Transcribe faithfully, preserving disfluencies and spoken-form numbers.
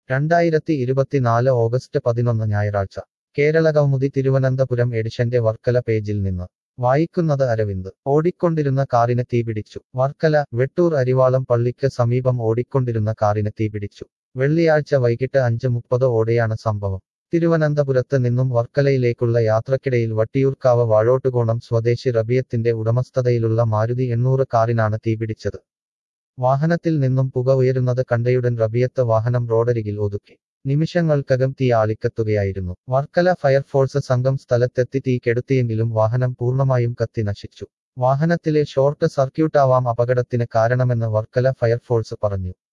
രണ്ടായിരത്തി ഇരുപത്തിനാല് ഓഗസ്റ്റ് പതിനൊന്ന് ഞായറാഴ്ച കേരളകൗമുദി തിരുവനന്തപുരം എഡിഷന്റെ വർക്കല പേജിൽ നിന്ന് വായിക്കുന്നത് അരവിന്ദ്. ഓടിക്കൊണ്ടിരുന്ന കാറിന് തീപിടിച്ചു. വർക്കല വെട്ടൂർ അരിവാളം പള്ളിക്ക് സമീപം ഓടിക്കൊണ്ടിരുന്ന കാറിന് തീപിടിച്ചു. വെള്ളിയാഴ്ച വൈകിട്ട് അഞ്ച് മുപ്പത് ഓടെയാണ് സംഭവം. തിരുവനന്തപുരത്ത് നിന്നും വർക്കലയിലേക്കുള്ള യാത്രക്കിടയിൽ വട്ടിയൂർക്കാവ് വാഴോട്ടുകോണം സ്വദേശി റബിയത്തിന്റെ ഉടമസ്ഥതയിലുള്ള മാരുതി എണ്ണൂറ് കാറിനാണ് തീപിടിച്ചത്. വാഹനത്തിൽ നിന്നും പുക ഉയരുന്നത് കണ്ടയുടൻ റബിയത്ത് വാഹനം റോഡരികിൽ ഒതുക്കി. നിമിഷങ്ങൾക്കകം തീ ആളിക്കത്തുകയായിരുന്നു. വർക്കല ഫയർഫോഴ്സ് സംഘം സ്ഥലത്തെത്തി തീ കെടുത്തിയെങ്കിലും വാഹനം പൂർണ്ണമായും കത്തി നശിച്ചു. വാഹനത്തിലെ ഷോർട്ട് സർക്യൂട്ടാവാം അപകടത്തിന് കാരണമെന്ന് വർക്കല ഫയർഫോഴ്സ് പറഞ്ഞു.